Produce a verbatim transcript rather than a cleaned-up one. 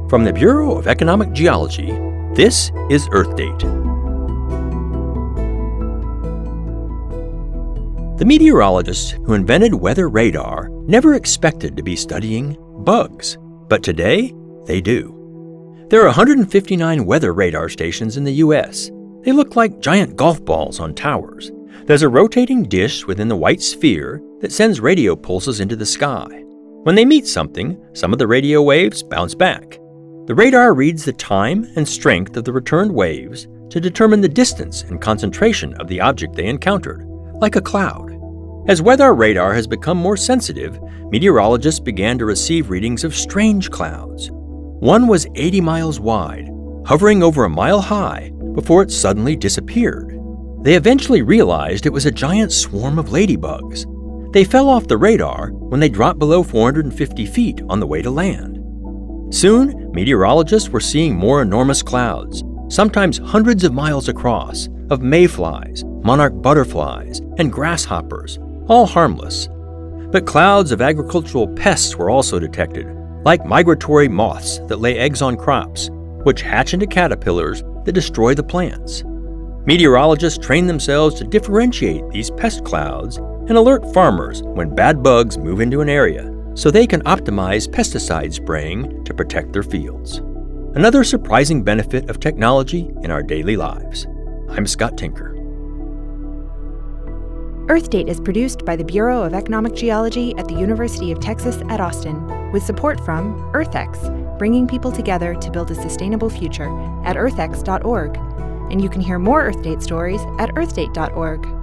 From the Bureau of Economic Geology, this is Earth Date. The meteorologists who invented weather radar never expected to be studying bugs, but today they do. There are one hundred fifty-nine weather radar stations in the U S. They look like giant golf balls on towers. There's a rotating dish within the white sphere that sends radio pulses into the sky. When they meet something, some of the radio waves bounce back. The radar reads the time and strength of the returned waves to determine the distance and concentration of the object they encountered, like a cloud. As weather radar has become more sensitive, meteorologists began to receive readings of strange clouds. One was eighty miles wide, hovering over a mile high before it suddenly disappeared. They eventually realized it was a giant swarm of ladybugs. They fell off the radar when they dropped below four hundred fifty feet on the way to land. Soon, meteorologists were seeing more enormous clouds, sometimes hundreds of miles across, of mayflies, monarch butterflies, and grasshoppers, all harmless. But clouds of agricultural pests were also detected, like migratory moths that lay eggs on crops, which hatch into caterpillars that destroy the plants. Meteorologists train themselves to differentiate these pest clouds and alert farmers when bad bugs move into an area, so they can optimize pesticide spraying to protect their fields. Another surprising benefit of technology in our daily lives. I'm Scott Tinker. Earth Date is produced by the Bureau of Economic Geology at the University of Texas at Austin, with support from EarthX, bringing people together to build a sustainable future at earth x dot org. And you can hear more Earth Date stories at earth date dot org.